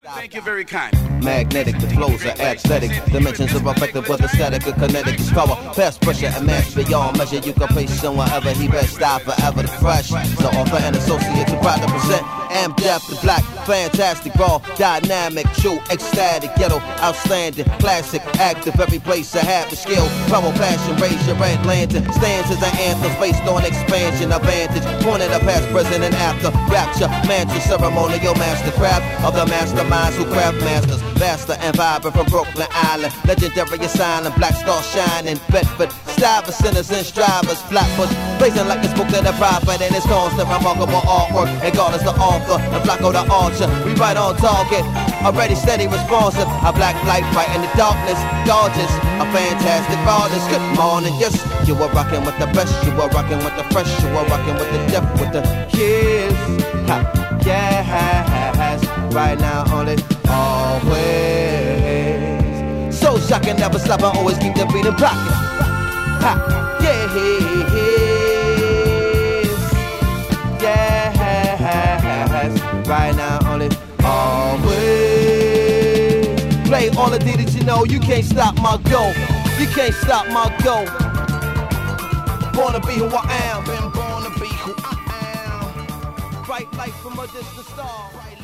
Thank you very kind. Magnetic, the flows are aesthetic. Dimensions are effective with aesthetic and kinetic. It's power, past pressure, and mass beyond measure. You can place someone ever, he best style forever the fresh. So offer an associate to proud to present. Am deaf to black, fantastic, raw, dynamic, true, ecstatic, ghetto, outstanding, classic, active. Every place I have the skill, power, passion, raise your red lantern. Stands as an anthem based on expansion, advantage. Pointing the past, present, and after. Rapture, mantra, ceremonial mastercraft of the masterminds who craft masters. Vaster and vibrant from Brooklyn Island. Legendary asylum, black star shining. Bedford, Stivers, sinners and strivers. Flatbush, blazing like it's book to the prophet. And it's constant, remarkable artwork. And God is the author, and Flacco the archer. We right on target, already steady, responsive. A black light right in the darkness. Gorgeous, a fantastic artist. Good morning, yes. You are rocking with the best. You are rocking with the fresh. You are rocking with the depth, with the kids. Ha, yes. Right now, only always. So shocking, never stop, I always keep the beat in pocket. Ha, yes. Yes. Right now, only always. Play all the D that you know, you can't stop my go. You can't stop my go. Born to be who I am. Been born to be who I am. Bright light from a distant star.